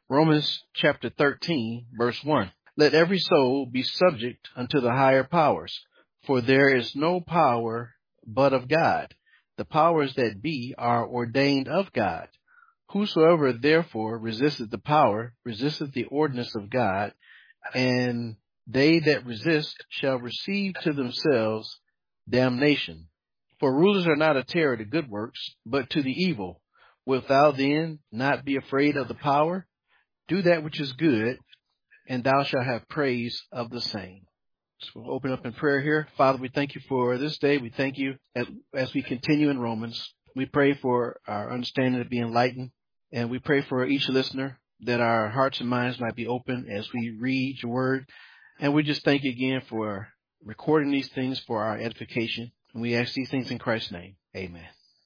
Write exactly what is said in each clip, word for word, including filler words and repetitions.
Romans chapter thirteen, verse one. Let every soul be subject unto the higher powers, for there is no power but of God. The powers that be are ordained of God. Whosoever therefore resisteth the power, resisteth the ordinance of God, and they that resist shall receive to themselves damnation. For rulers are not a terror to good works, but to the evil. Wilt thou then not be afraid of the power? Do that which is good, and thou shalt have praise of the same. So we'll open up in prayer here. Father, we thank you for this day. We thank you as, as we continue in Romans. We pray for our understanding to be enlightened, and we pray for each listener that our hearts and minds might be open as we read your word. And we just thank you again for recording these things for our edification. And we ask these things in Christ's name. Amen.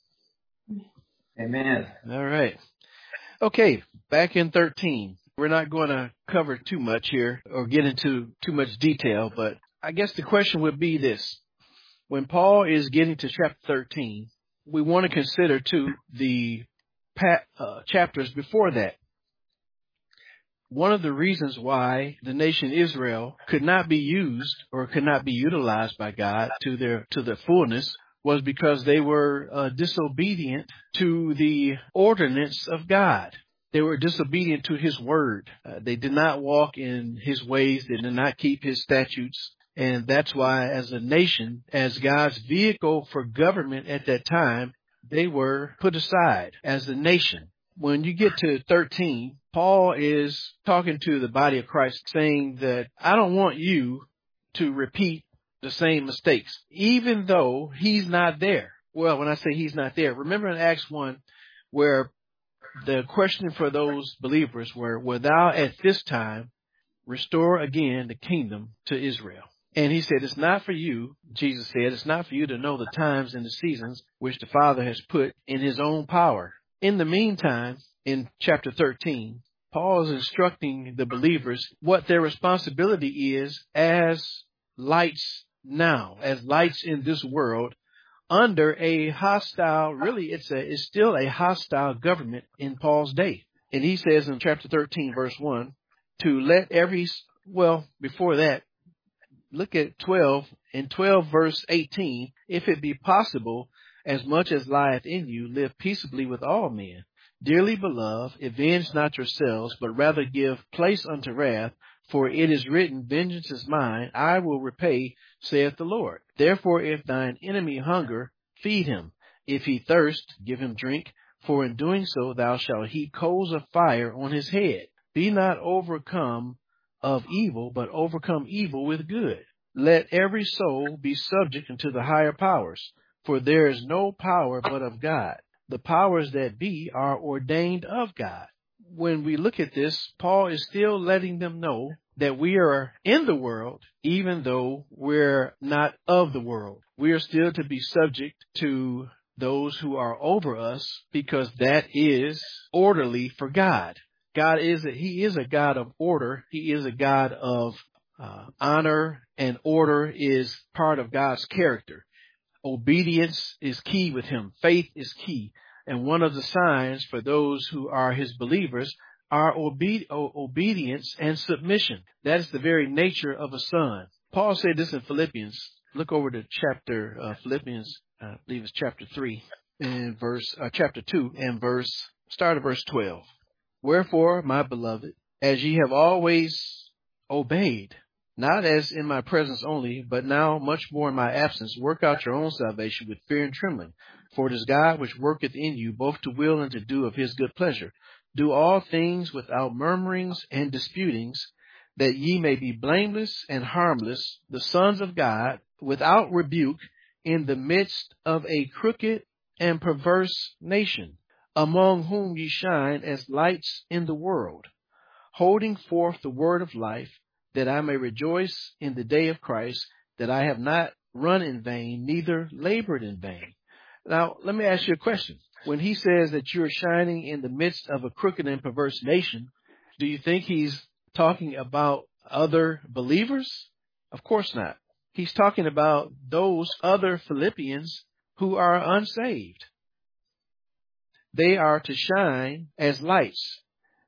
Amen. All right. Okay, back in thirteen. We're not going to cover too much here or get into too much detail, but I guess the question would be this. When Paul is getting to chapter thirteen, we want to consider too the uh, chapters before that. One of the reasons why the nation Israel could not be used or could not be utilized by God to their to their fullness was because they were uh, disobedient to the ordinance of God. They were disobedient to his word. Uh, they did not walk in his ways. They did not keep his statutes. And that's why as a nation, as God's vehicle for government at that time, they were put aside as a nation. When you get to thirteen, Paul is talking to the body of Christ saying that I don't want you to repeat the same mistakes, even though he's not there. Well, when I say he's not there, remember in Acts one where the question for those believers were, will thou at this time restore again the kingdom to Israel? And he said, it's not for you, Jesus said, it's not for you to know the times and the seasons which the Father has put in his own power. In the meantime, in chapter thirteen, Paul is instructing the believers what their responsibility is as lights now, as lights in this world, under a hostile, really it's a, it's still a hostile government in Paul's day. And he says in chapter thirteen, verse one, to let every, well, before that, look at twelve, in twelve verse eighteen, if it be possible, as much as lieth in you, live peaceably with all men. Dearly beloved, avenge not yourselves, but rather give place unto wrath, for it is written, vengeance is mine, I will repay, saith the Lord. Therefore, if thine enemy hunger, feed him. If he thirst, give him drink, for in doing so thou shalt heap coals of fire on his head. Be not overcome of evil, but overcome evil with good. Let every soul be subject unto the higher powers, for there is no power but of God. The powers that be are ordained of God. When we look at this, Paul is still letting them know that we are in the world, even though we're not of the world. We are still to be subject to those who are over us, because that is orderly for God. God is a, he is a God of order. He is a God of uh, honor, and order is part of God's character. Obedience is key with him. Faith is key. And one of the signs for those who are his believers are obe- obedience and submission. That is the very nature of a son. Paul said this in Philippians. Look over to chapter, uh, Philippians, I believe it's chapter three and verse, uh, chapter two and verse, start at verse twelve. Wherefore, my beloved, as ye have always obeyed, not as in my presence only, but now much more in my absence, work out your own salvation with fear and trembling. For it is God which worketh in you both to will and to do of his good pleasure. Do all things without murmurings and disputings, that ye may be blameless and harmless, the sons of God, without rebuke, in the midst of a crooked and perverse nation, among whom ye shine as lights in the world, holding forth the word of life, that I may rejoice in the day of Christ, that I have not run in vain, neither labored in vain. Now, let me ask you a question. When he says that you're shining in the midst of a crooked and perverse nation, do you think he's talking about other believers? Of course not. He's talking about those other Philippians who are unsaved. They are to shine as lights.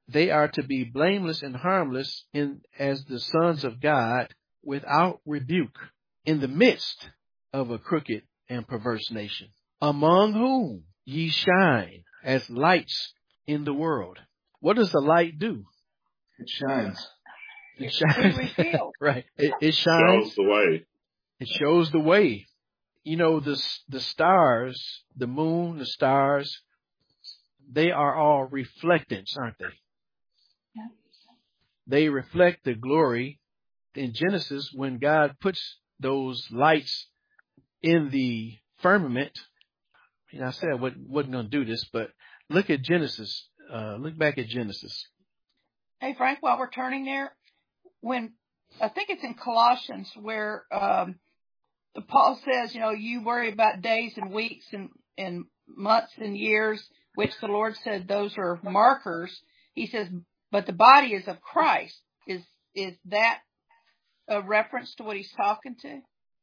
they are to be blameless and harmless in as the sons of God, without rebuke, in the midst of a crooked and perverse nation, among whom ye shine as lights in the world. What does the light do? It shines. It shines. Right. It, it shines. Shows the way. It shows the way. You know, the, the stars, the moon, the stars, they are all reflectants, aren't they? Yeah. They reflect the glory. In Genesis, when God puts those lights in the firmament, you know, I said I wasn't, wasn't going to do this, but look at Genesis. Uh, look back at Genesis. Hey, Frank, while we're turning there, when I think it's in Colossians where um, Paul says, you know, you worry about days and weeks and, and months and years, which the Lord said those are markers. He says, but the body is of Christ. Is is that a reference to what he's talking to?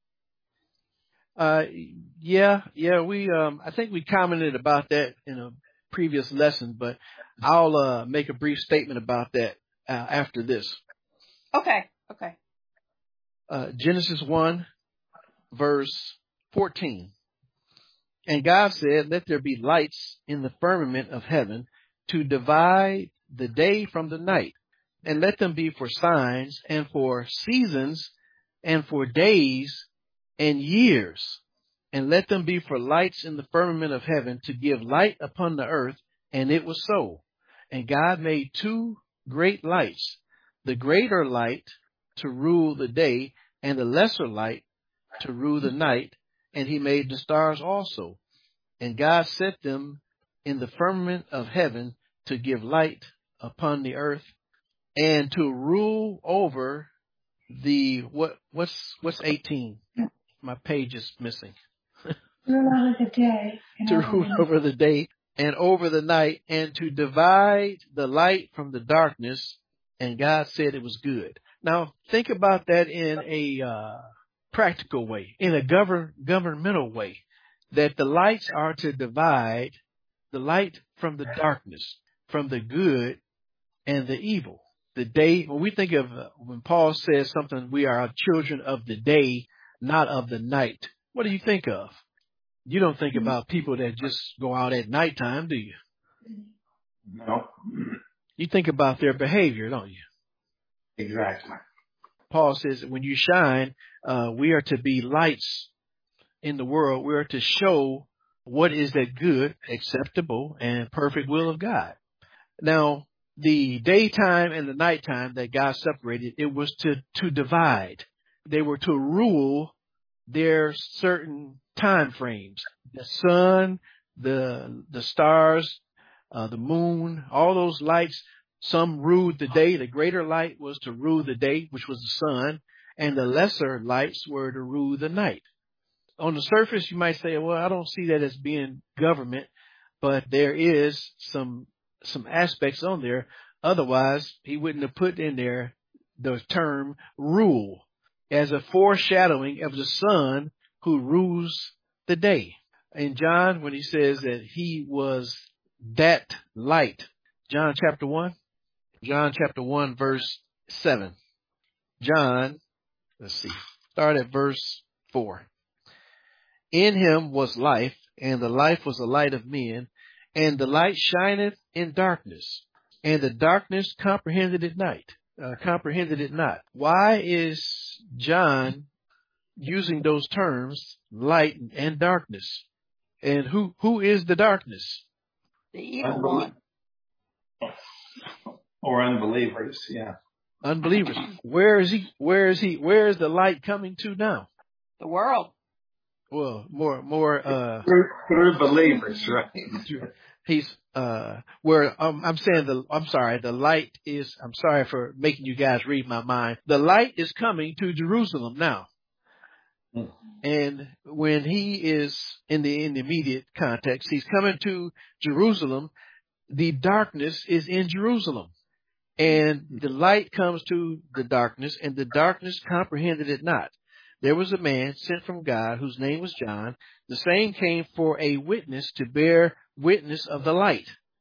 Uh, yeah, yeah, we, um, I think we commented about that in a previous lesson, but I'll, uh, make a brief statement about that, uh, after this. Okay. Okay. Uh, Genesis one, verse fourteen. And God said, let there be lights in the firmament of heaven to divide the day from the night, and let them be for signs and for seasons and for days and years, and let them be for lights in the firmament of heaven to give light upon the earth. And it was so. And God made two great lights, the greater light to rule the day, and the lesser light to rule the night. And he made the stars also. And God set them in the firmament of heaven to give light upon the earth, and to rule over the, what, what's, what's eighteen? My page is missing. Rule over the day. To rule over the day and over the night, and to divide the light from the darkness. And God said it was good. Now think about that in a uh, practical way, in a govern governmental way, that the lights are to divide the light from the darkness, from the good and the evil. The day, when we think of, uh, when Paul says something, we are children of the day, not of the night. What do you think of? You don't think about people that just go out at nighttime, do you? No. You think about their behavior, don't you? Exactly. Paul says that when you shine, uh, we are to be lights in the world. We are to show what is that good, acceptable, and perfect will of God. Now, the daytime and the nighttime that God separated, it was to, to divide. They were to rule their certain time frames. The sun, the, the stars, uh, the moon, all those lights, some ruled the day. The greater light was to rule the day, which was the sun, and the lesser lights were to rule the night. On the surface, you might say, well, I don't see that as being government, but there is some, some aspects on there. Otherwise, he wouldn't have put in there the term rule as a foreshadowing of the Son who rules the day. In John, when he says that he was that light, John chapter one, John chapter one, verse seven. John, let's see, start at verse four. In him was life, and the life was the light of men, and the light shineth in darkness, and the darkness comprehended it not. Uh, comprehended it not. Why is John using those terms, light and darkness? And who who is the darkness? The evil one. Or unbelievers, yeah. Unbelievers. Where is he? Where is he? Where is the light coming to now? The world. Well, more, more, uh, Through, through believers, right? He's, uh, where, um, I'm saying the, I'm sorry, the light is, I'm sorry for making you guys read my mind. The light is coming to Jerusalem now. Mm. And when he is in the, in the immediate context, he's coming to Jerusalem. The darkness is in Jerusalem, and the light comes to the darkness, and the darkness comprehended it not. There was a man sent from God whose name was John. The same came for a witness to bear witness of the light,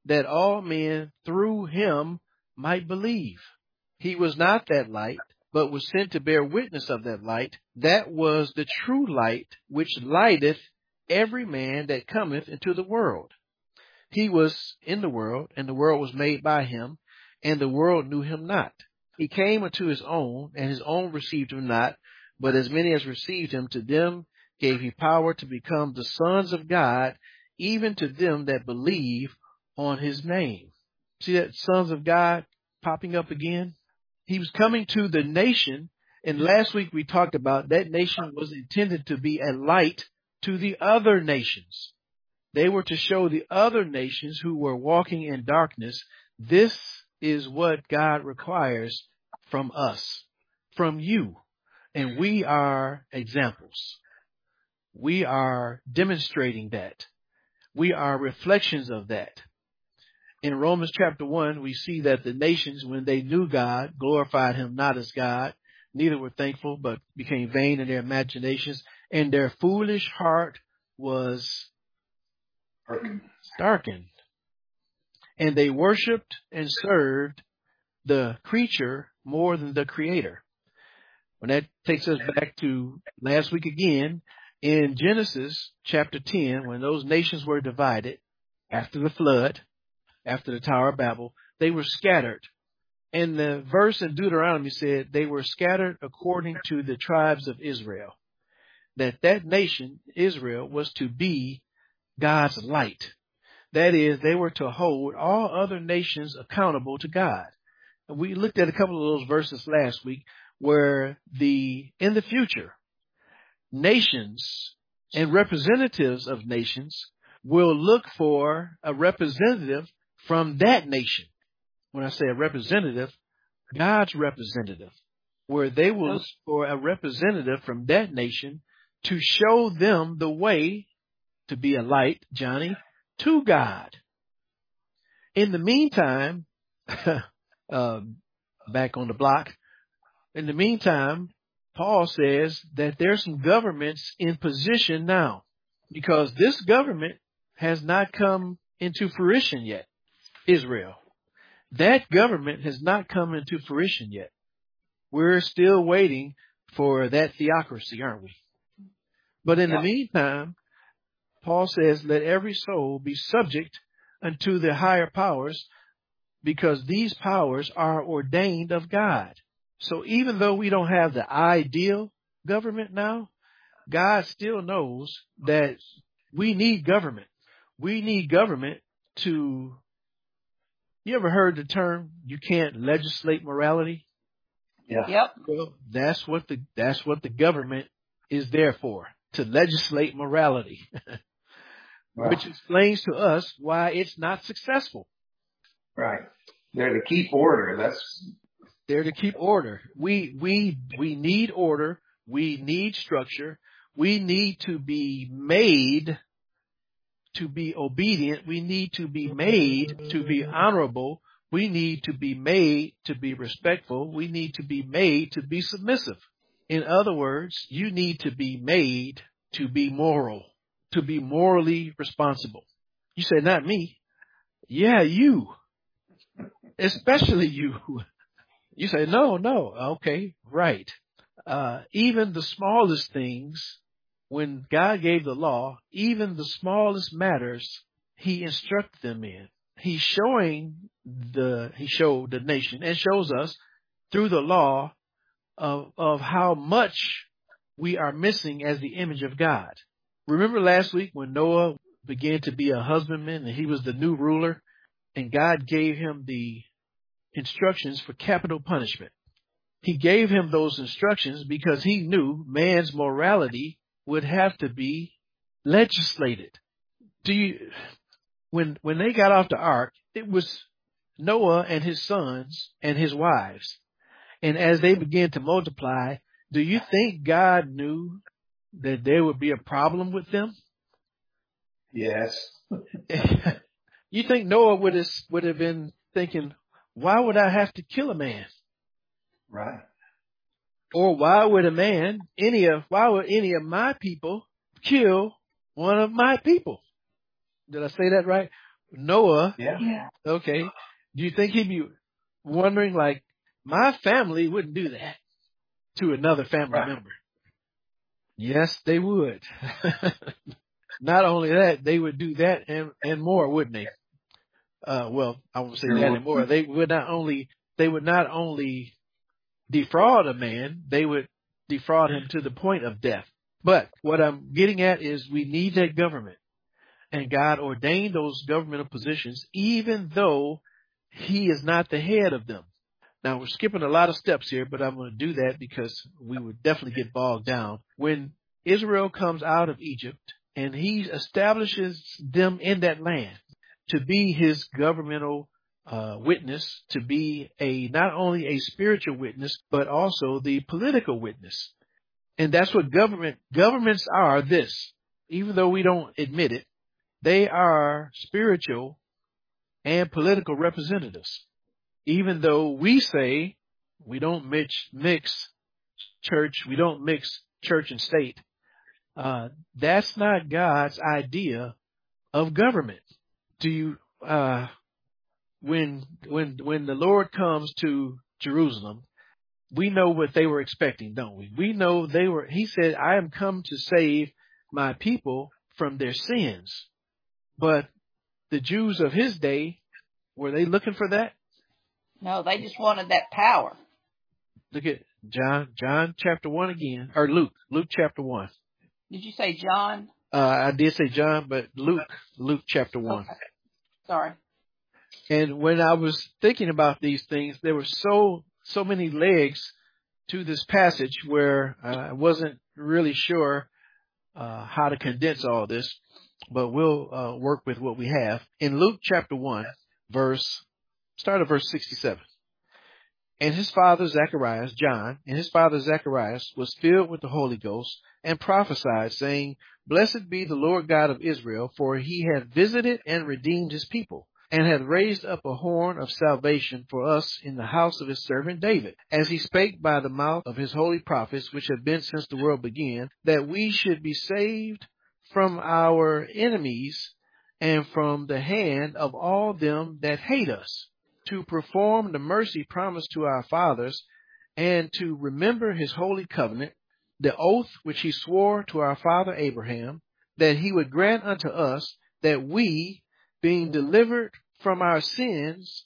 that all men through him might believe. He was not that light, but was sent to bear witness of that light. That was the true light, which lighteth every man that cometh into the world. He was in the world, and the world was made by him, and the world knew him not. He came unto his own, and his own received him not. But as many as received him, to them gave he power to become the sons of God, even to them that believe on his name. See that sons of God popping up again? He was coming to the nation, and last week we talked about that nation was intended to be a light to the other nations. They were to show the other nations who were walking in darkness, this is what God requires from us, from you. And we are examples. We are demonstrating that. We are reflections of that. In Romans chapter one, we see that the nations, when they knew God, glorified him not as God, neither were thankful, but became vain in their imaginations, and their foolish heart was Darkened. darkened. And they worshiped and served the creature more than the Creator. When that takes us back to last week again, in Genesis chapter ten, when those nations were divided after the flood, after the Tower of Babel, they were scattered. And the verse in Deuteronomy said they were scattered according to the tribes of Israel. That that nation, Israel, was to be God's light. That is, they were to hold all other nations accountable to God. And we looked at a couple of those verses last week where the, in the future, nations and representatives of nations will look for a representative from that nation. When I say a representative, God's representative, where they will look for a representative from that nation to show them the way to be a light, Johnny, to God. In the meantime, um, back on the block, in the meantime, Paul says that there's some governments in position now, because this government has not come into fruition yet. Israel. That government has not come into fruition yet. We're still waiting for that theocracy, aren't we? But in yeah. the meantime, Paul says, let every soul be subject unto the higher powers, because these powers are ordained of God. So even though we don't have the ideal government now, God still knows that we need government. We need government to, you ever heard the term, you can't legislate morality? Yeah. Yep. Well, that's what the, that's what the government is there for, to legislate morality. Wow. Which explains to us why it's not successful. Right. They're to keep order. That's They're to keep order. We we we need order. We need structure. We need to be made to be obedient. We need to be made to be honorable. We need to be made to be respectful. We need to be made to be submissive. In other words, you need to be made to be moral, to be morally responsible. You say, not me. Yeah, you. Especially you. You say, no, no. Okay, right. Uh, even the smallest things, when God gave the law, even the smallest matters, he instructed them in. He's showing the, he showed the nation and shows us through the law of, of how much we are missing as the image of God. Remember last week when Noah began to be a husbandman and he was the new ruler, and God gave him the instructions for capital punishment. He gave him those instructions because he knew man's morality would have to be legislated. Do you, when, when they got off the ark, it was Noah and his sons and his wives. And as they began to multiply, do you think God knew that there would be a problem with them? Yes. You think Noah would have, would have been thinking, why would I have to kill a man? Right. Or why would a man, any of, why would any of my people kill one of my people? Did I say that right? Noah, Yeah. Yeah. okay, do you think he'd be wondering, like, my family wouldn't do that to another family Right. member? Yes, they would. Not only that, they would do that and, and more, wouldn't they? Uh, well, I won't say Sure that would. and more. They would not only, they would not only defraud a man, they would defraud him to the point of death. But what I'm getting at is we need that government. And God ordained those governmental positions, even though he is not the head of them. Now, we're skipping a lot of steps here, but I'm going to do that because we would definitely get bogged down. When Israel comes out of Egypt and he establishes them in that land to be his governmental uh, witness, to be a not only a spiritual witness, but also the political witness. And that's what government governments are this, even though we don't admit it. They are spiritual and political representatives. Even though we say we don't mix, mix church, we don't mix church and state, uh, that's not God's idea of government. Do you, uh, when, when, when the Lord comes to Jerusalem, we know what they were expecting, don't we? We know they were, he said, I am come to save my people from their sins. But the Jews of his day, were they looking for that? No, they just wanted that power. Look at John, John chapter one again, or Luke, Luke chapter one. Did you say John? Uh, I did say John, but Luke, Luke chapter one. Okay. Sorry. And when I was thinking about these things, there were so, so many legs to this passage where uh, I wasn't really sure uh, how to condense all this, but we'll uh, work with what we have. In Luke chapter one, verse, start at verse sixty-seven. And his father Zacharias, John, and his father Zacharias was filled with the Holy Ghost and prophesied, saying, Blessed be the Lord God of Israel, for he hath visited and redeemed his people, and hath raised up a horn of salvation for us in the house of his servant David, as he spake by the mouth of his holy prophets, which have been since the world began, that we should be saved from our enemies and from the hand of all them that hate us, to perform the mercy promised to our fathers, and to remember his holy covenant, the oath which he swore to our father Abraham, that he would grant unto us that we, being delivered from our sins,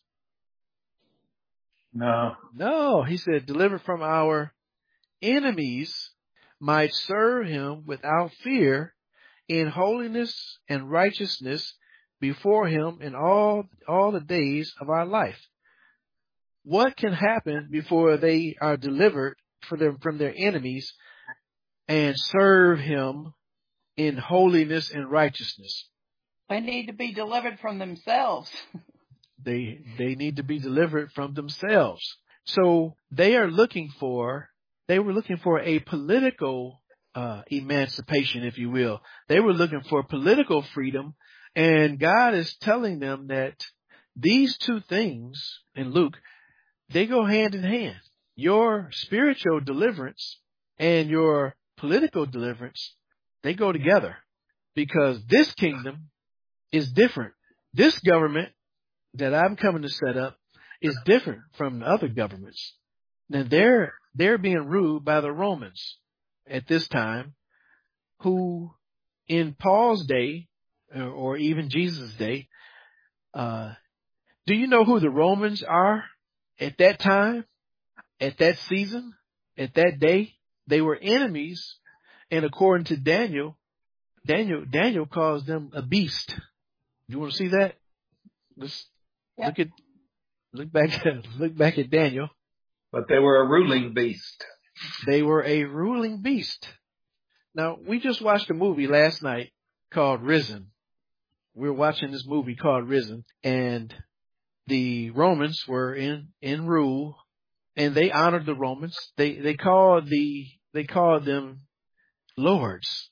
No. no, he said, delivered from our enemies, might serve him without fear in holiness and righteousness before him in all, all the days of our life. What can happen before they are delivered for them from their enemies and serve him in holiness and righteousness? They need to be delivered from themselves. They, they need to be delivered from themselves. So they are looking for, they were looking for a political uh, emancipation, if you will. They were looking for political freedom. And God is telling them that these two things in Luke, they go hand in hand. Your spiritual deliverance and your political deliverance, they go together, because this kingdom is different. This government that I'm coming to set up is different from the other governments. Now they're, they're being ruled by the Romans at this time, who in Paul's day, or even Jesus' day, uh, do you know who the Romans are at that time, at that season, at that day? They were enemies, and according to Daniel, Daniel, Daniel calls them a beast. You want to see that? Let's Yep. look at, look back, look back at Daniel. But they were a ruling beast. They were a ruling beast. Now, we just watched a movie last night called Risen. We were watching this movie called Risen, and the Romans were in, in rule, and they honored the Romans. They, they called the, they called them lords.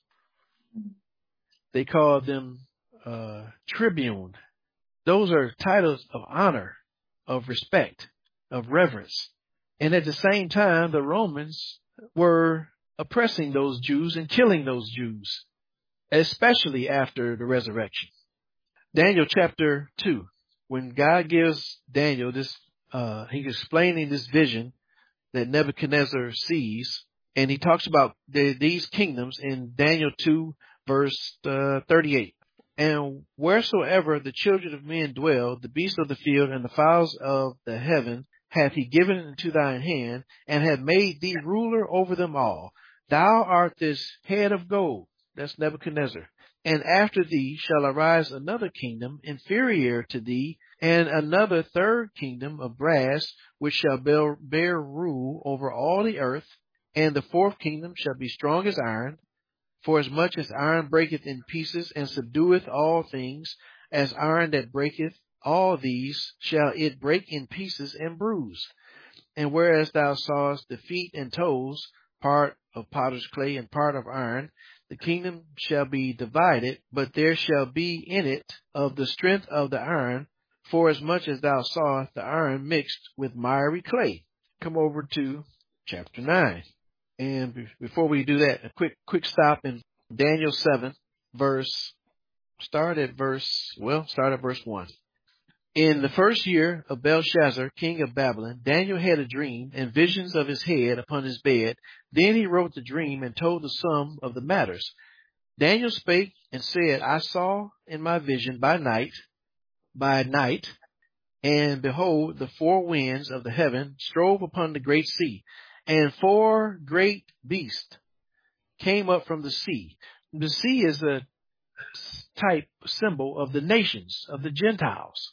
They called them, uh, tribune. Those are titles of honor, of respect, of reverence. And at the same time, the Romans were oppressing those Jews and killing those Jews, especially after the resurrection. Daniel chapter two, when God gives Daniel this, uh, he's explaining this vision that Nebuchadnezzar sees, and he talks about the, these kingdoms in Daniel two, verse uh, thirty-eight. And wheresoever the children of men dwell, the beasts of the field and the fowls of the heaven hath he given into thine hand, and hath made thee ruler over them all. Thou art this head of gold. That's Nebuchadnezzar. And after thee shall arise another kingdom inferior to thee, and another third kingdom of brass, which shall bear, bear rule over all the earth. And the fourth kingdom shall be strong as iron, for as much as iron breaketh in pieces, and subdueth all things, as iron that breaketh, all these shall it break in pieces and bruise. And whereas thou sawest the feet and toes, part of potter's clay and part of iron, the kingdom shall be divided, but there shall be in it of the strength of the iron, for as much as thou sawest the iron mixed with miry clay. Come over to chapter nine. And be- before we do that, a quick, quick stop in Daniel seven, verse, start at verse, well, start at verse one. In the first year of Belshazzar, king of Babylon, Daniel had a dream and visions of his head upon his bed. Then he wrote the dream and told the sum of the matters. Daniel spake and said, I saw in my vision by night, by night, and behold, the four winds of the heaven strove upon the great sea, and four great beasts came up from the sea. The sea is a type, symbol of the nations, of the Gentiles.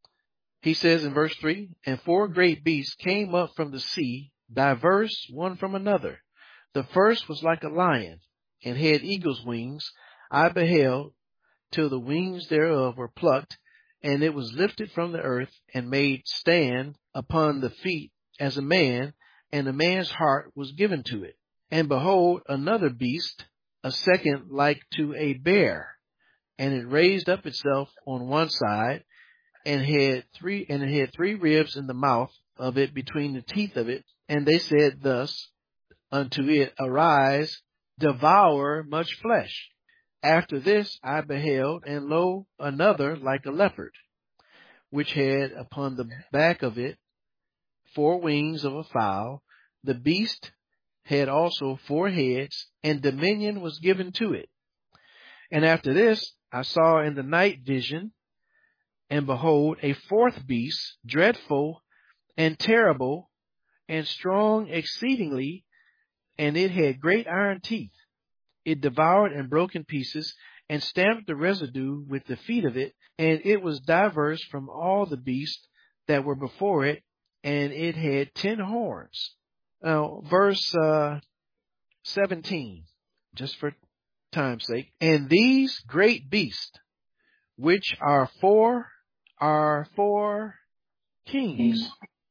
He says in verse three, and four great beasts came up from the sea, diverse one from another. The first was like a lion, and had eagle's wings. I beheld till the wings thereof were plucked, and it was lifted from the earth, and made stand upon the feet as a man, and a man's heart was given to it. And behold, another beast, a second like to a bear, and it raised up itself on one side, and had three, and it had three ribs in the mouth of it between the teeth of it. And they said thus unto it, Arise, devour much flesh. After this I beheld, and lo, another like a leopard, which had upon the back of it four wings of a fowl. The beast had also four heads, and dominion was given to it. And after this I saw in the night vision, and behold, a fourth beast, dreadful and terrible, and strong exceedingly, and it had great iron teeth. It devoured and broke in pieces, and stamped the residue with the feet of it, and it was diverse from all the beasts that were before it, and it had ten horns. Now, verse uh, seventeen, just for time's sake. And these great beasts, which are four, are four kings,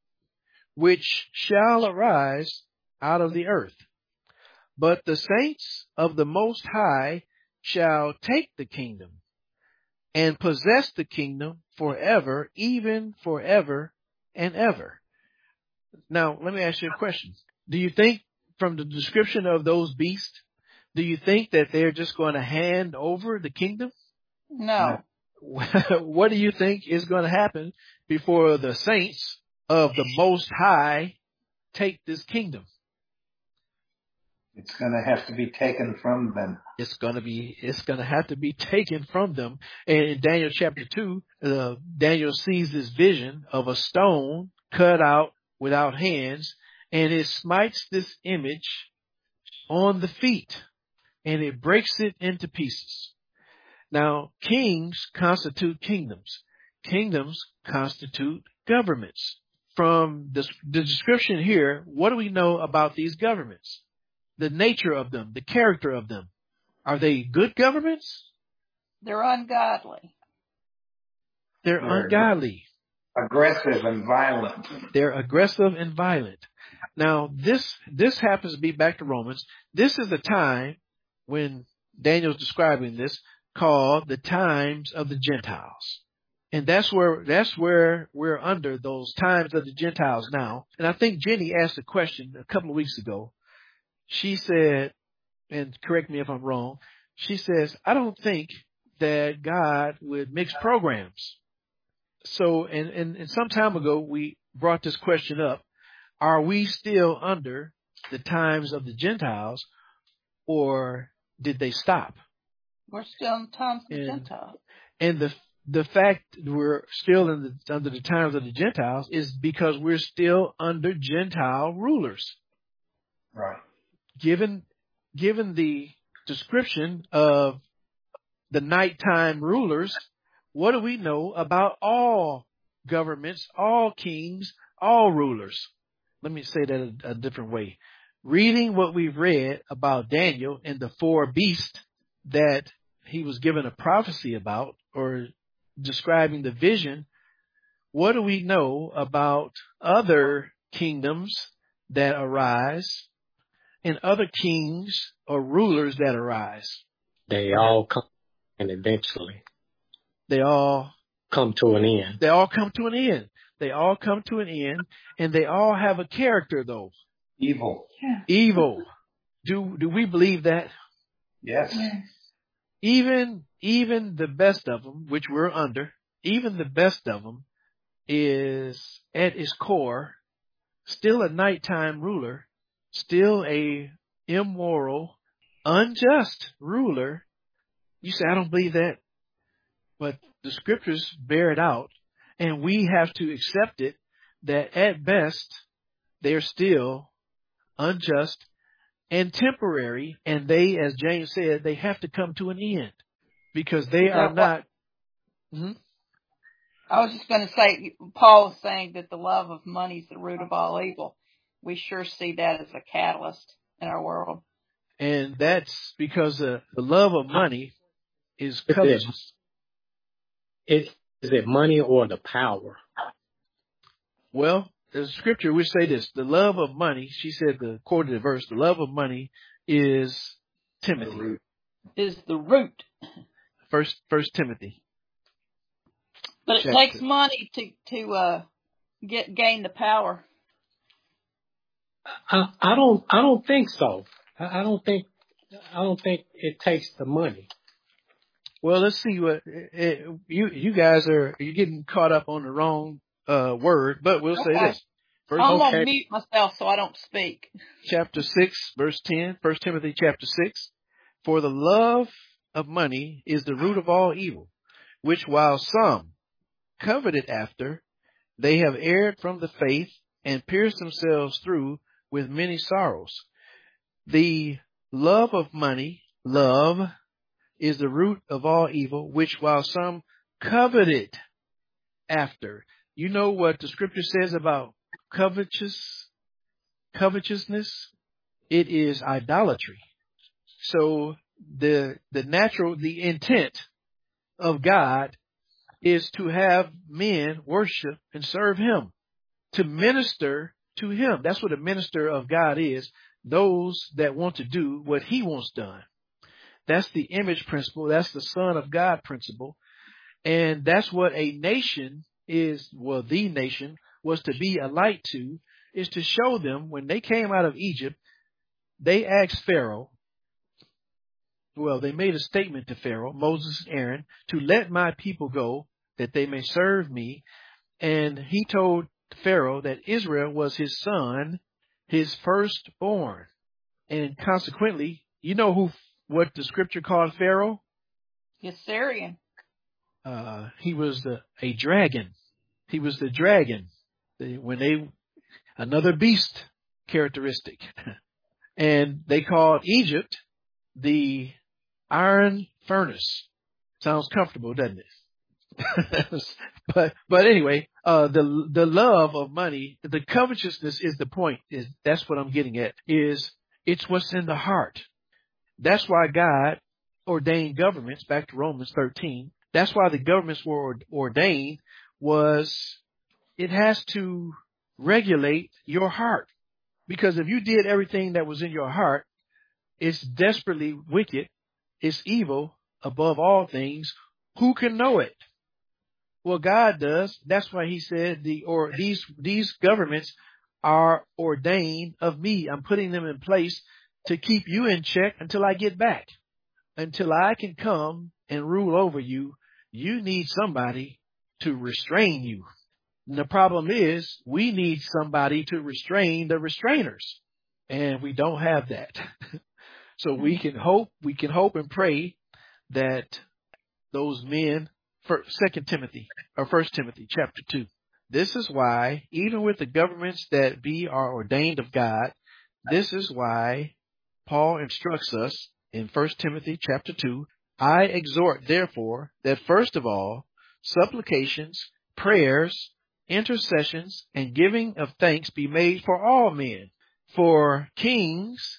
which shall arise out of the earth. But the saints of the Most High shall take the kingdom, and possess the kingdom forever, even forever and ever. Now, let me ask you a question. Do you think, from the description of those beasts, do you think that they're just going to hand over the kingdom? No. What do you think is going to happen before the saints of the Most High take this kingdom? It's going to have to be taken from them. It's going to be, it's going to have to be taken from them. And in Daniel chapter two, uh, Daniel sees this vision of a stone cut out without hands, and it smites this image on the feet, and it breaks it into pieces. Now, kings constitute kingdoms. Kingdoms constitute governments. From the, the description here, what do we know about these governments? The nature of them, the character of them. Are they good governments? They're ungodly. They're, They're ungodly. Aggressive and violent. They're aggressive and violent. Now, this, this happens to be back to Romans. This is the time when Daniel's describing this, called the times of the Gentiles. And that's where, that's where we're under those times of the Gentiles now. And I think Jenny asked a question a couple of weeks ago. She said, and correct me if I'm wrong, she says, I don't think that God would mix programs. So, and, and, and some time ago, we brought this question up. Are we still under the times of the Gentiles, or did they stop? We're still in the times of the And, Gentiles. and the the fact we're still in the, under the times of the Gentiles is because we're still under Gentile rulers. Right. Given given the description of the nighttime rulers, what do we know about all governments, all kings, all rulers? Let me say that a, a different way. Reading what we've read about Daniel and the four beasts that he was given a prophecy about, or describing the vision, what do we know about other kingdoms that arise and other kings or rulers that arise? They all come, and eventually They all come to an end. They all come to an end. They all come to an end, and they all have a character, though. Evil. Yeah. Evil. Do do we believe that? Yes. Yes. Even even the best of them, which we're under, even the best of them is at its core still a nighttime ruler, still a immoral, unjust ruler. You say, I don't believe that. But the scriptures bear it out, and we have to accept it, that at best, they're still unjust and temporary, and they, as James said, they have to come to an end, because they are not. Hmm? I was just going to say, Paul is saying that the love of money is the root of all evil. We sure see that as a catalyst in our world. And that's because uh, the love of money is covetous. It, is it money or the power? Well, there's a scripture which say this: the love of money, she said, the quoted the verse, the love of money is Timothy. Is the root. First, First Timothy. But it Chapter. takes money to to uh, get gain the power. I, I don't. I don't think so. I, I don't think. I don't think it takes the money. Well, let's see what it, you you guys are. You're getting caught up on the wrong uh, word, but we'll Okay. say this. First, I'm okay. going to mute myself so I don't speak. Chapter six, verse ten. First Timothy chapter six. For the love of money is the root of all evil, which while some coveted after, they have erred from the faith and pierced themselves through with many sorrows. The love of money, love, is the root of all evil, which while some coveted after. You know what the scripture says about covetous, covetousness? It is idolatry. So the, the natural, the intent of God is to have men worship and serve him, to minister to him. That's what a minister of God is. Those that want to do what he wants done. That's the image principle. That's the Son of God principle. And that's what a nation is, well, the nation was to be a light to, is to show them when they came out of Egypt, they asked Pharaoh, well, they made a statement to Pharaoh, Moses and Aaron, to let my people go that they may serve me. And he told Pharaoh that Israel was his son, his firstborn. And consequently, you know who, what the scripture called Pharaoh? The Syrian. Uh, he was the, a dragon. He was the dragon. The, when they, another beast characteristic. And they called Egypt the iron furnace. Sounds comfortable, doesn't it? but, but anyway, uh, the, the love of money, the covetousness is the point. Is, that's what I'm getting at, is it's what's in the heart. That's why God ordained governments, back to Romans thirteen. That's why the governments were ordained, was it has to regulate your heart. Because if you did everything that was in your heart, it's desperately wicked, it's evil above all things. Who can know it? Well, God does. That's why he said the or these these governments are ordained of me. I'm putting them in place to keep you in check until I get back, until I can come and rule over you, you need somebody to restrain you. And the problem is we need somebody to restrain the restrainers, and we don't have that. So we can hope, we can hope and pray that those men, for Second Timothy or First Timothy chapter two. This is why, even with the governments that be are ordained of God, this is why Paul instructs us in First Timothy chapter two, I exhort therefore that first of all, supplications, prayers, intercessions, and giving of thanks be made for all men, for kings,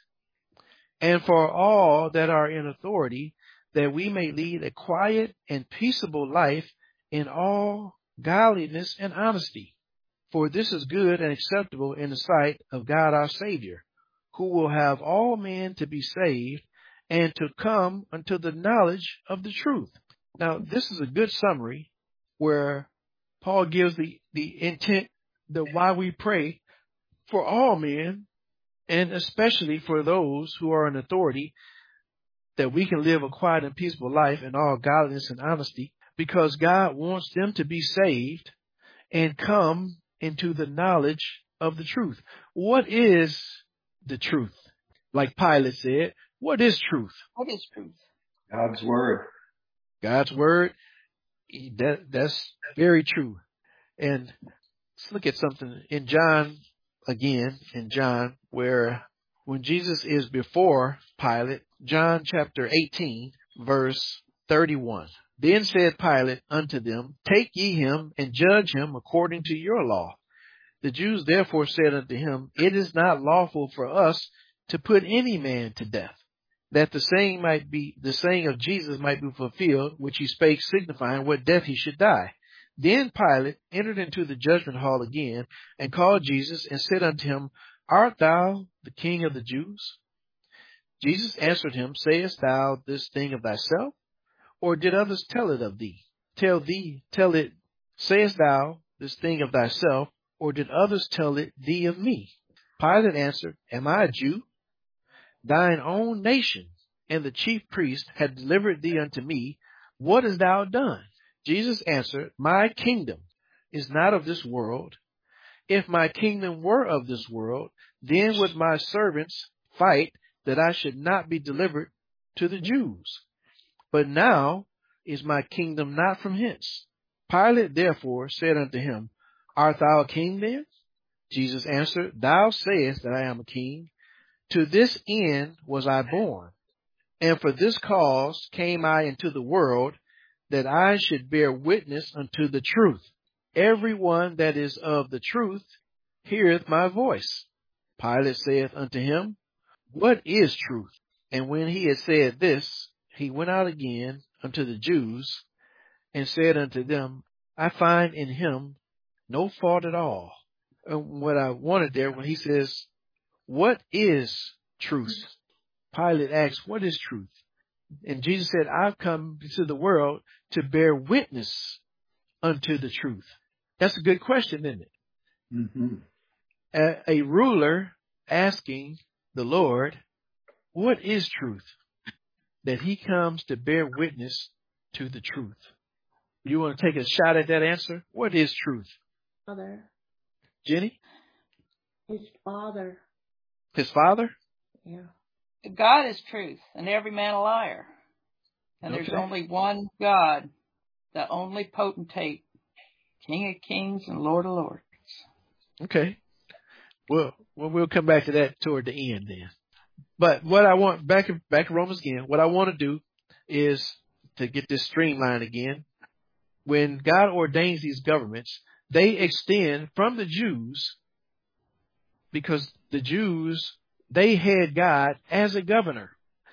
and for all that are in authority, that we may lead a quiet and peaceable life in all godliness and honesty. For this is good and acceptable in the sight of God our Savior, who will have all men to be saved and to come unto the knowledge of the truth. Now, this is a good summary where Paul gives the, the intent, the why we pray for all men, and especially for those who are in authority, that we can live a quiet and peaceful life in all godliness and honesty, because God wants them to be saved and come into the knowledge of the truth. What is the truth? Like Pilate said, what is truth? What is truth? God's word. God's word. That, that's very true. And let's look at something in John, again, in John, where when Jesus is before Pilate, John chapter eighteen, verse thirty-one. Then said Pilate unto them, Take ye him and judge him according to your law. The Jews therefore said unto him, It is not lawful for us to put any man to death, that the saying might be, the saying of Jesus might be fulfilled, which he spake, signifying what death he should die. Then Pilate entered into the judgment hall again, and called Jesus, and said unto him, Art thou the King of the Jews? Jesus answered him, Sayest thou this thing of thyself, or did others tell it of thee? Tell thee, tell it, sayest thou this thing of thyself, or did others tell it thee of me? Pilate answered, Am I a Jew? Thine own nation and the chief priest had delivered thee unto me. What hast thou done? Jesus answered, My kingdom is not of this world. If my kingdom were of this world, then would my servants fight that I should not be delivered to the Jews. But now is my kingdom not from hence. Pilate therefore said unto him, Art thou a king then? Jesus answered, Thou sayest that I am a king. To this end was I born, and for this cause came I into the world, that I should bear witness unto the truth. Every one that is of the truth heareth my voice. Pilate saith unto him, What is truth? And when he had said this, he went out again unto the Jews, and said unto them, I find in him no fault at all. And what I wanted there, when he says, What is truth? Pilate asks, What is truth? And Jesus said, I've come into the world to bear witness unto the truth. That's a good question, isn't it? Mm-hmm. A, a ruler asking the Lord, what is truth? That he comes to bear witness to the truth. You want to take a shot at that answer? What is truth? Father. Jenny? His father. His father? Yeah. God is truth, and every man a liar. And Okay. there's only one God, the only potentate, King of kings and Lord of lords. Okay. Well, well, we'll come back to that toward the end then. But what I want, back, back to Romans again, what I want to do is to get this streamlined again. When God ordains these governments, they extend from the Jews, because the Jews, they had God as a governor,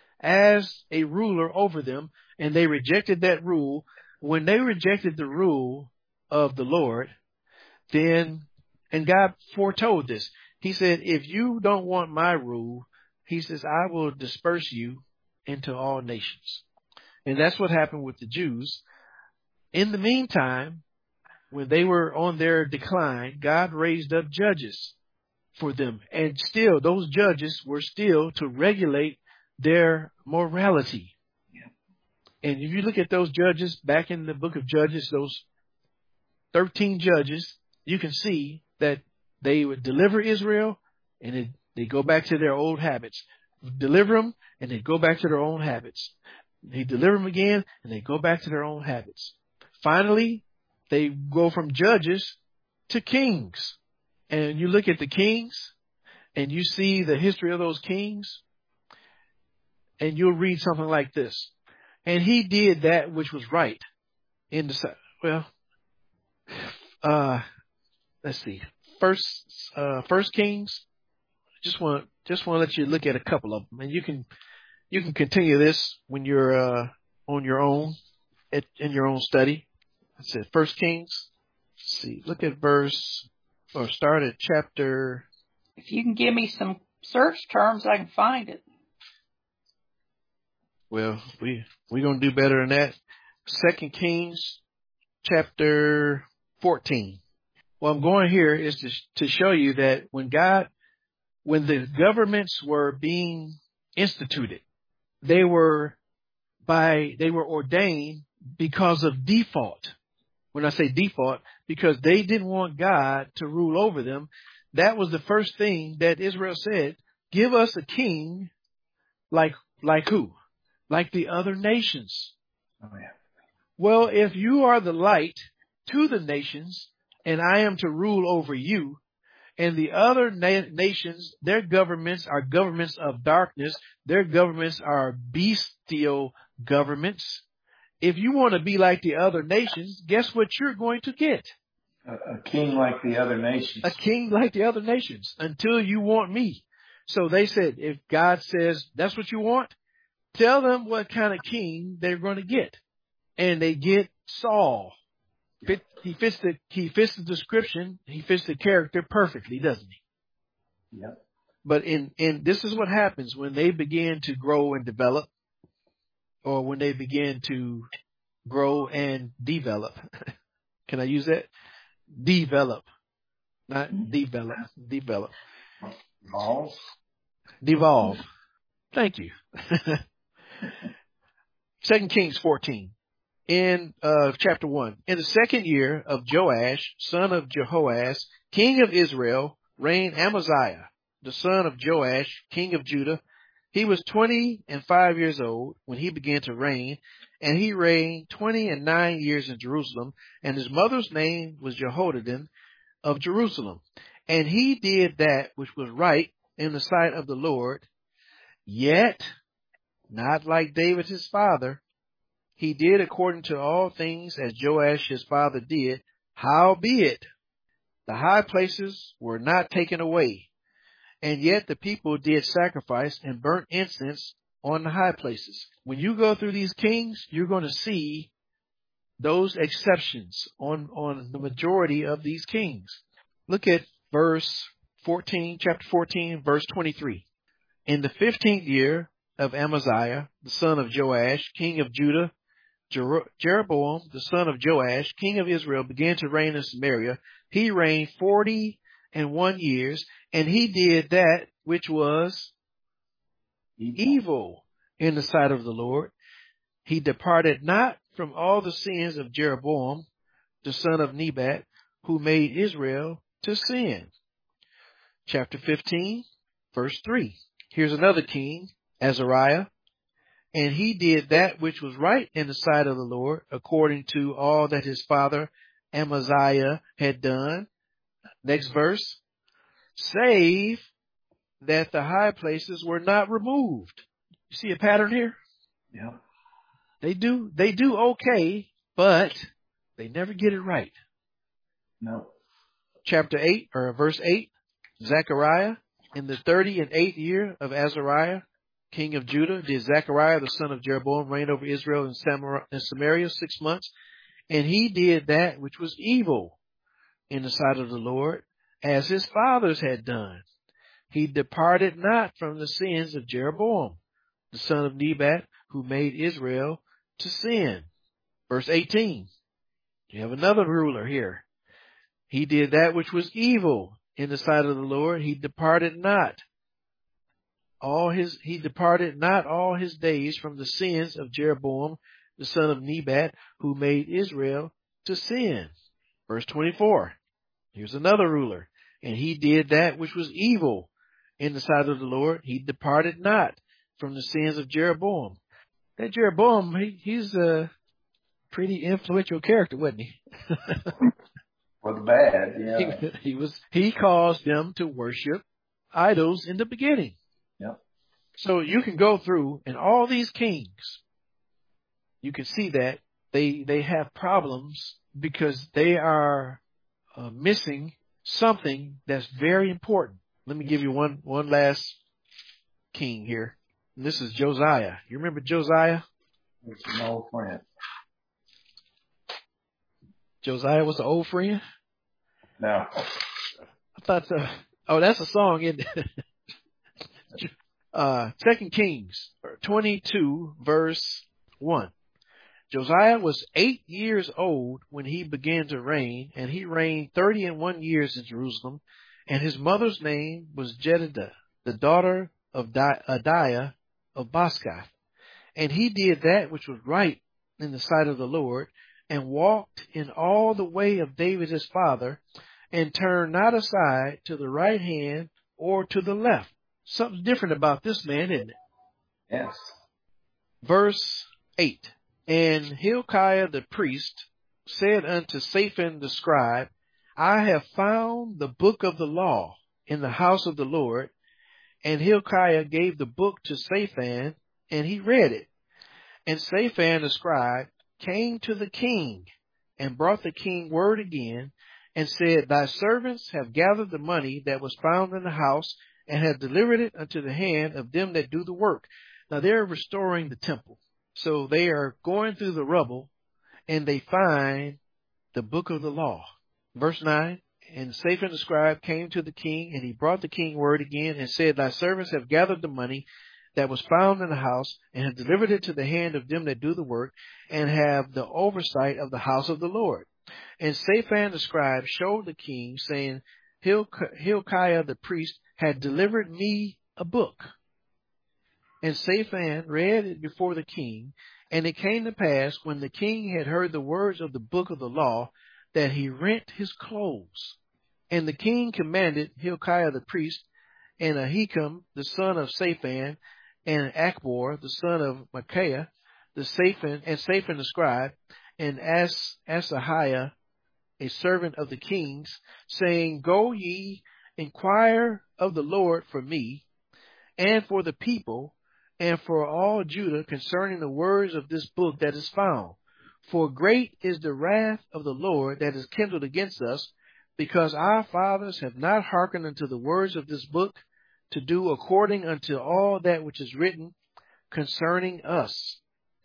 as a ruler over them, and they rejected that rule. When they rejected the rule of the Lord, then, and God foretold this. He said, if you don't want my rule, he says, I will disperse you into all nations. And that's what happened with the Jews. In the meantime, when they were on their decline, God raised up judges for them. And still, those judges were still to regulate their morality. And if you look at those judges back in the book of Judges, those thirteen judges, you can see that they would deliver Israel and it, they go back to their old habits. Deliver them and they go back to their own habits. They deliver them again and they go back to their own habits. Finally, they go from judges to kings. And you look at the kings and you see the history of those kings and you'll read something like this. And he did that which was right in the, well, uh, let's see, first, uh, first Kings. Just want, just want to let you look at a couple of them, and you can, you can continue this when you're, uh, on your own, at, in your own study. I said First Kings. Let's see, look at verse, or start at chapter. If you can give me some search terms, I can find it. Well, we, we're going to do better than that. Second Kings, chapter fourteen. What I'm going here is to, to show you that when God, when the governments were being instituted, they were by, they were ordained because of default. When I say default, because they didn't want God to rule over them. That was the first thing that Israel said, give us a king like, like who? Like the other nations. Oh, yeah. Well, if you are the light to the nations and I am to rule over you, and the other na- nations, their governments are governments of darkness, their governments are bestial governments. If you want to be like the other nations, guess what you're going to get? A, a king like the other nations. A king like the other nations until you want me. So they said, if God says that's what you want, tell them what kind of king they're going to get. And they get Saul. Fit, he fits the, he fits the description. He fits the character perfectly, doesn't he? Yep. But in, in, this is what happens when they begin to grow and develop, or when they begin to grow and develop. Can I use that? Develop. Not develop. Develop. Evolve. Devolve. Thank you. Second Kings fourteen. In uh, chapter one, in the second year of Joash, son of Jehoaz, king of Israel, reigned Amaziah, the son of Joash, king of Judah. He was twenty and five years old when he began to reign, and he reigned twenty and nine years in Jerusalem, and his mother's name was Jehoiadan of Jerusalem. And he did that which was right in the sight of the Lord, yet not like David his father. He did according to all things as Joash his father did. Howbeit, the high places were not taken away, and yet the people did sacrifice and burnt incense on the high places. When you go through these kings, you're going to see those exceptions on, on the majority of these kings. Look at verse fourteen, chapter fourteen, verse twenty-three. In the fifteenth year of Amaziah, the son of Joash, king of Judah, Jer- Jeroboam, the son of Joash, king of Israel, began to reign in Samaria. He reigned forty and one years, and he did that which was evil. evil in the sight of the Lord. He departed not from all the sins of Jeroboam, the son of Nebat, who made Israel to sin. Chapter fifteen, verse three. Here's another king, Azariah. And he did that which was right in the sight of the Lord, according to all that his father Amaziah had done. Next verse. Save that the high places were not removed. You see a pattern here? Yeah. They do, they do okay, but they never get it right. No. Chapter eight, or verse eight. Zechariah, in the thirty and eighth year of Azariah, king of Judah, did Zechariah the son of Jeroboam reign over Israel in Samaria six months. And he did that which was evil in the sight of the Lord, as his fathers had done. He departed not from the sins of Jeroboam, the son of Nebat, who made Israel to sin. Verse eighteen. You have another ruler here. He did that which was evil in the sight of the Lord. He departed not all his, he departed not all his days from the sins of Jeroboam, the son of Nebat, who made Israel to sin. Verse twenty-four. Here's another ruler. And he did that which was evil in the sight of the Lord. He departed not from the sins of Jeroboam. That Jeroboam, he, he's a pretty influential character, wasn't he? For the bad, yeah. he, he was. He caused them to worship idols in the beginning. Yep. So you can go through, and all these kings, you can see that they they have problems because they are uh, missing something that's very important. Let me give you one one last king here. And this is Josiah. You remember Josiah? It's an old friend. Josiah was an old friend? No. I thought, uh, oh, that's a song, isn't it? uh, Second Kings twenty-two, verse one. Josiah was eight years old when he began to reign, and he reigned thirty and one years in Jerusalem, and his mother's name was Jedidah, the daughter of Adiah of Boscath. And he did that which was right in the sight of the Lord, and walked in all the way of David his father, and turned not aside to the right hand or to the left. Something different about this man, isn't it? Yes. Verse eight. And Hilkiah the priest said unto Shaphan the scribe, I have found the book of the law in the house of the Lord. And Hilkiah gave the book to Shaphan, and he read it. And Shaphan the scribe came to the king, and brought the king word again, and said, Thy servants have gathered the money that was found in the house, and have delivered it unto the hand of them that do the work. Now they're restoring the temple. So they are going through the rubble, and they find the book of the law. Verse nine, and Shaphan the scribe came to the king, and he brought the king word again, and said, Thy servants have gathered the money that was found in the house, and have delivered it to the hand of them that do the work, and have the oversight of the house of the Lord. And Shaphan the scribe showed the king, saying, Hilkiah the priest had delivered me a book. And Shaphan read it before the king, and it came to pass, when the king had heard the words of the book of the law, that he rent his clothes. And the king commanded Hilkiah the priest, and Ahikam the son of Shaphan, and Achbor the son of Micaiah, the Shaphan, and Shaphan the scribe, and As, Asahiah, a servant of the king's, saying, Go ye, inquire of the Lord for me, and for the people, and for all Judah concerning the words of this book that is found. For great is the wrath of the Lord that is kindled against us, because our fathers have not hearkened unto the words of this book, to do according unto all that which is written concerning us.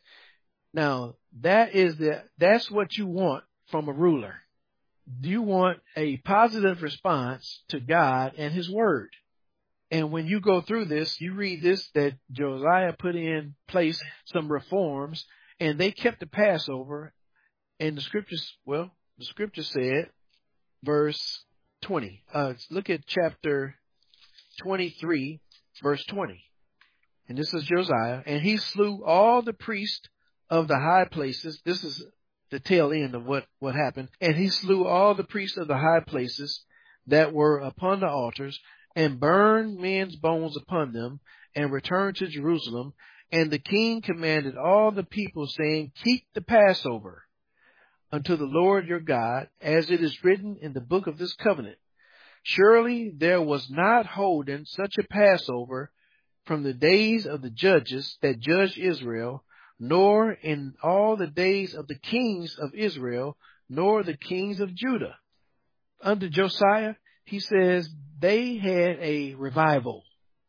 Now, that is the, that's what you want from a ruler. You want a positive response to God and his word. And when you go through this, you read this, that Josiah put in place some reforms, and they kept the Passover. And the scriptures, well, the scripture said, verse twenty. Uh, look at chapter twenty-three, verse twenty. And this is Josiah. And he slew all the priests of the high places. This is the tail end of what, what happened. And he slew all the priests of the high places that were upon the altars, and burned men's bones upon them, and returned to Jerusalem. And the king commanded all the people, saying, Keep the Passover unto the Lord your God, as it is written in the book of this covenant. Surely there was not holden such a Passover from the days of the judges that judged Israel, nor in all the days of the kings of Israel, nor the kings of Judah. Under Josiah, he says they had a revival.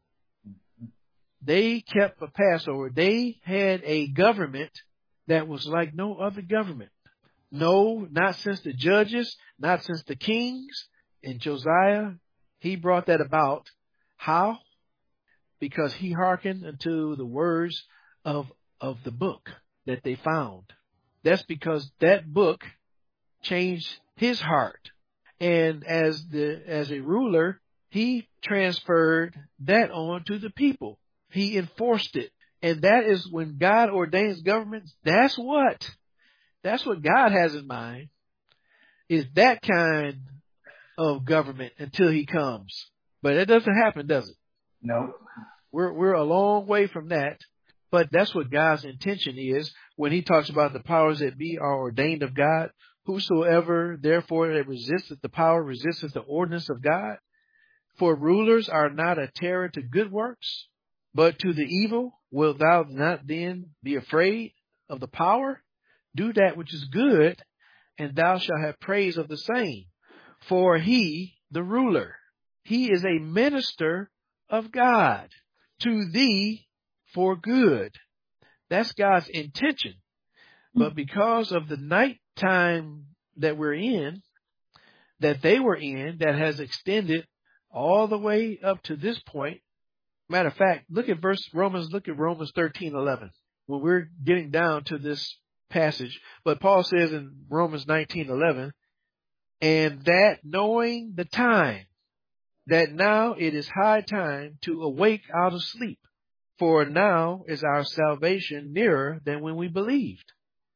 They kept a Passover. They had a government that was like no other government. No, not since the judges, not since the kings. And Josiah, he brought that about. How? Because he hearkened unto the words of, of the book that they found. That's because that book changed his heart. And as the, as a ruler, he transferred that on to the people. He enforced it. And that is when God ordains governments. That's what, that's what God has in mind, is that kind of government until he comes. But it doesn't happen, does it? No. We're, we're a long way from that. But that's what God's intention is when he talks about the powers that be are ordained of God. Whosoever therefore that resisteth the power resisteth the ordinance of God. For rulers are not a terror to good works, but to the evil. Wilt thou not then be afraid of the power? Do that which is good, and thou shalt have praise of the same. For he, the ruler, he is a minister of God to thee for good. That's God's intention. But because of the nighttime that we're in, that they were in, that has extended all the way up to this point. Matter of fact, look at verse Romans, look at Romans thirteen eleven. When we're getting down to this passage, but Paul says in Romans nineteen eleven, and that knowing the time, that now it is high time to awake out of sleep, for now is our salvation nearer than when we believed.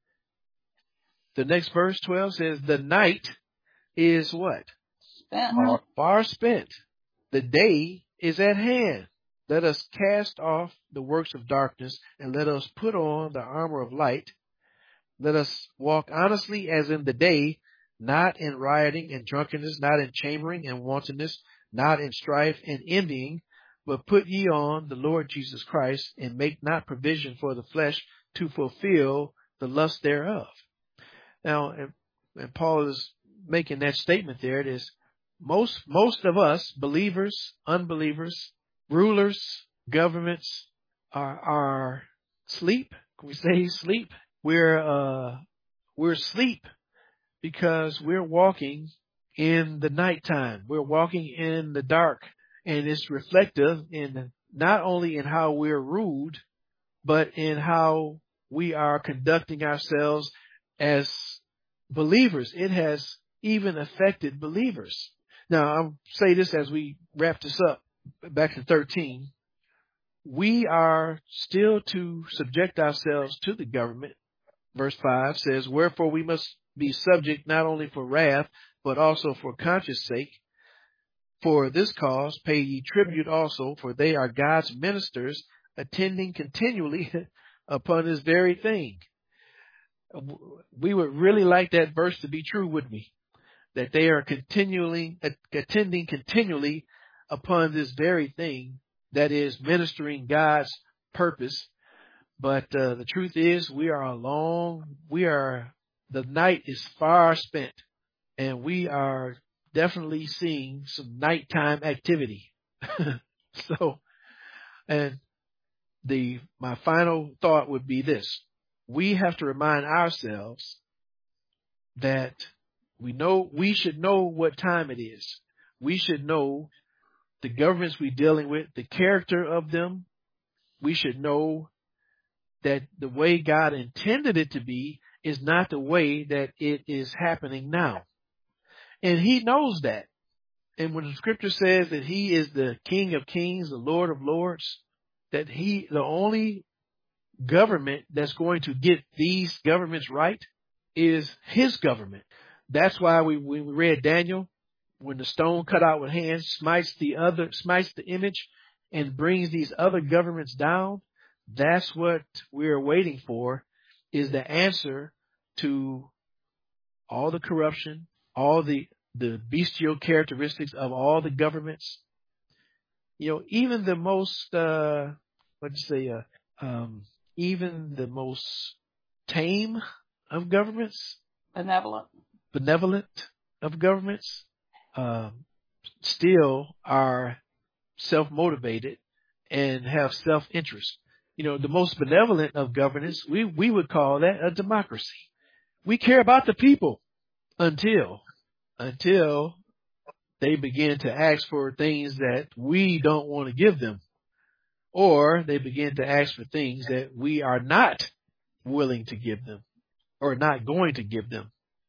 The next verse twelve says, the night is what? Spent. Far, far spent. The day is at hand. Let us cast off the works of darkness and let us put on the armor of light. Let us walk honestly as in the day, not in rioting and drunkenness, not in chambering and wantonness, not in strife and envying, but put ye on the Lord Jesus Christ, and make not provision for the flesh to fulfill the lust thereof. Now, and, and Paul is making that statement there. It is most, most of us, believers, unbelievers, rulers, governments, are, are asleep. Can we say sleep? We're, uh, we're asleep because we're walking in the nighttime. We're walking in the dark, and it's reflective in not only in how we're ruled, but in how we are conducting ourselves as believers. It has even affected believers. Now, I'll say this as we wrap this up, back to thirteen. We are still to subject ourselves to the government. Verse five says, wherefore we must be subject not only for wrath, but also for conscience sake. For this cause pay ye tribute also, for they are God's ministers, attending continually upon this very thing. We would really like that verse to be true, wouldn't we? That they are continually attending continually upon this very thing, that is ministering God's purpose. But uh, the truth is, we are alone. We are, the night is far spent, and we are definitely seeing some nighttime activity. So, and the, my final thought would be this. We have to remind ourselves that we know, we should know what time it is. We should know the governments we're dealing with, the character of them. We should know that the way God intended it to be is not the way that it is happening now. And he knows that. And when the scripture says that he is the King of Kings, the Lord of Lords, that he, the only government that's going to get these governments right is his government. That's why we, when we read Daniel, when the stone cut out with hands smites the other, smites the image and brings these other governments down. That's what we're waiting for, is the answer to all the corruption, all the, the bestial characteristics of all the governments. You know, even the most, uh, what do you say, uh, um, even the most tame of governments, Benevolent. benevolent of governments, um, still are self-motivated and have self-interest. You know, the most benevolent of governance, we, we would call that a democracy. We care about the people until, until they begin to ask for things that we don't want to give them, or they begin to ask for things that we are not willing to give them or not going to give them.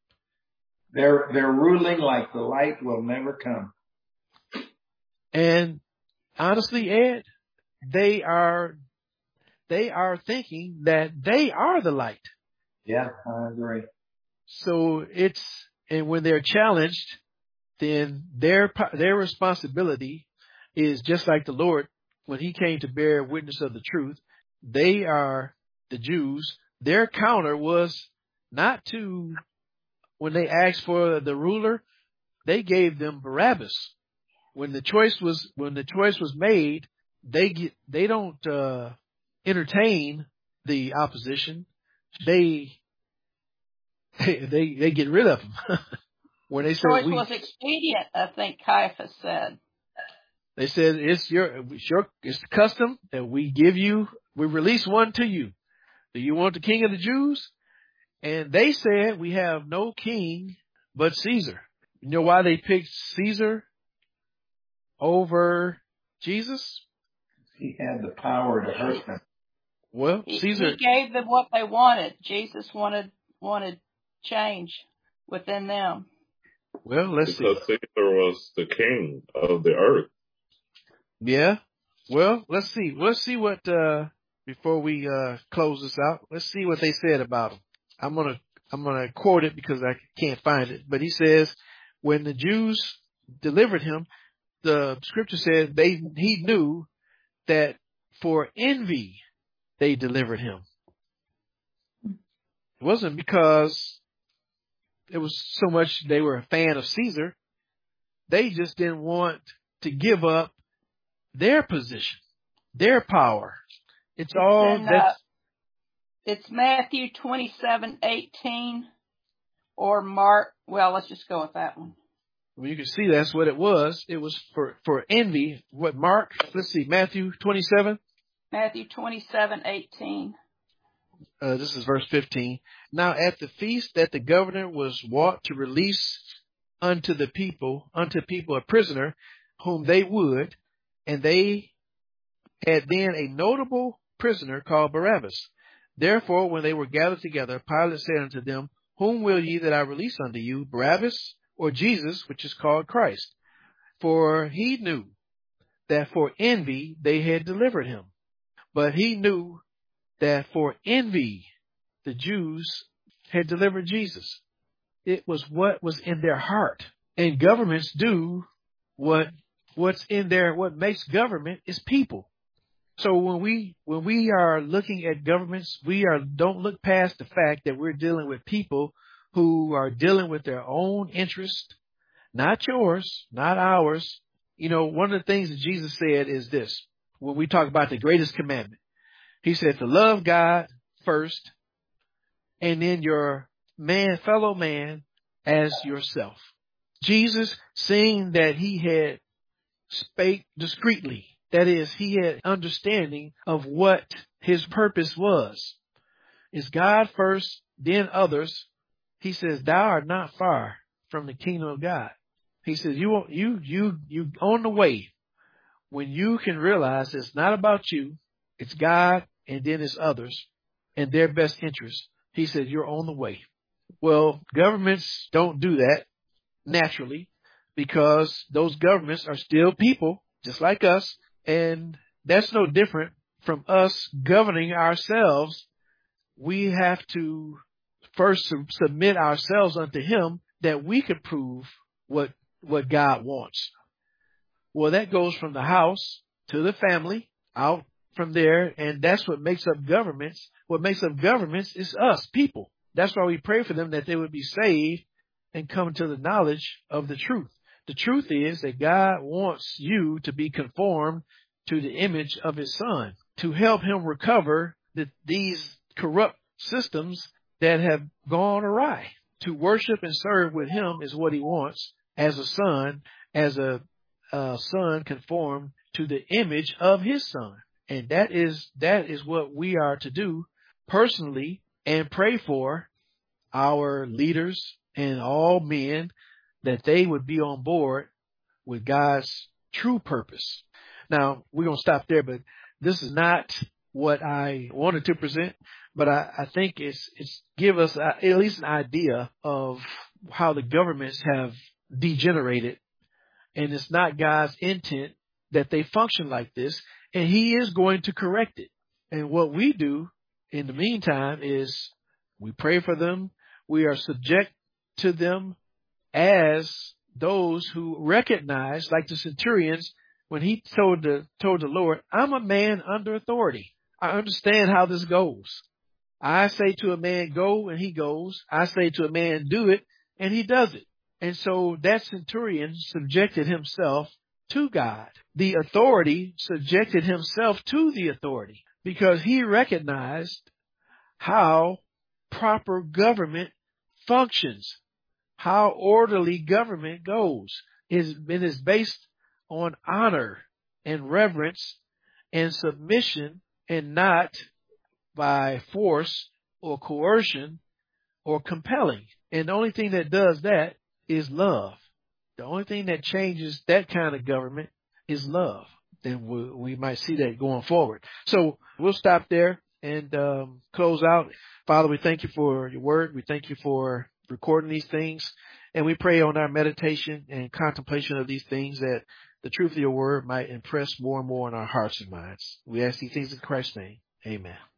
They're, they're ruling like the light will never come. And honestly, Ed, they are, they are thinking that they are the light. Yeah, I agree. So it's, and when they're challenged, then their, their responsibility is just like the Lord, when he came to bear witness of the truth. They are the Jews. Their counter was not to, when they asked for the ruler, they gave them Barabbas. When the choice was, when the choice was made, they get, they don't, uh, entertain the opposition. They, they, they, they get rid of them. When they said choice we, was expedient, I think Caiaphas said. They said it's your, it's your, it's the custom that we give you, we release one to you. Do you want the king of the Jews? And they said we have no king but Caesar. You know why they picked Caesar over Jesus? He had the power to hurt them. Well, He, Caesar. he gave them what they wanted. Jesus wanted wanted change within them. Well, let's because see. Caesar was the king of the earth. Yeah. Well, let's see. Let's see what, uh, before we, uh, close this out, let's see what they said about him. I'm going to, I'm going to quote it because I can't find it. But he says, when the Jews delivered him, the scripture says they, he knew that for envy they delivered him. It wasn't because it was so much they were a fan of Caesar. They just didn't want to give up their position, their power. It's, it's all in, that. Uh, it's Matthew twenty-seven eighteen or Mark. Well, let's just go with that one. Well, you can see that's what it was. It was for, for envy. What, Mark? Let's see, Matthew twenty-seven. Matthew twenty-seven eighteen. Uh, this is verse fifteen. Now at the feast that the governor was wont to release unto the people, unto people a prisoner whom they would, and they had then a notable prisoner called Barabbas. Therefore, when they were gathered together, Pilate said unto them, Whom will ye that I release unto you, Barabbas or Jesus, which is called Christ? For he knew that for envy they had delivered him. But he knew that for envy the Jews had delivered Jesus. It was what was in their heart. And governments do what what's in there. What makes government is people. So when we when we are looking at governments, we are don't look past the fact that we're dealing with people who are dealing with their own interest, not yours, not ours. You know, one of the things that Jesus said is this, when we talk about the greatest commandment. He said to love God first, and then your man, fellow man, as yourself. Jesus, seeing that he had spake discreetly, that is, he had understanding of what his purpose was. Is God first, then others. He says, thou art not far from the kingdom of God. He says, you, you, you, you on the way when you can realize it's not about you, it's God, and then it's others and their best interest. He said, you're on the way. Well, governments don't do that naturally because those governments are still people just like us. And that's no different from us governing ourselves. We have to first submit ourselves unto him that we could prove what, what God wants. Well, that goes from the house to the family out from there. And that's what makes up governments. What makes up governments is us, people. That's why we pray for them that they would be saved and come to the knowledge of the truth. The truth is that God wants you to be conformed to the image of his son, to help him recover the, these corrupt systems that have gone awry. To worship and serve with him is what he wants as a son, as a, a son conformed to the image of his son. And that is, that is what we are to do personally and pray for our leaders and all men that they would be on board with God's true purpose. Now, we're going to stop there, but this is not what I wanted to present, but I, I think it's, it's give us a, at least an idea of how the governments have degenerated, and it's not God's intent that they function like this, and he is going to correct it. And what we do in the meantime is we pray for them. We are subject to them as those who recognize, like the centurions, when he told the, told the Lord, I'm a man under authority. I understand how this goes. I say to a man, go, and he goes. I say to a man, do it, and he does it. And so that centurion subjected himself to God. The authority subjected himself to the authority because he recognized how proper government functions, how orderly government goes. It is based on honor and reverence and submission, and not by force or coercion or compelling. And the only thing that does that is love. The only thing that changes that kind of government is love. And we, we might see that going forward. So we'll stop there and um, close out. Father, we thank you for your word. We thank you for recording these things. And we pray on our meditation and contemplation of these things that the truth of your word might impress more and more on our hearts and minds. We ask these things in Christ's name. Amen.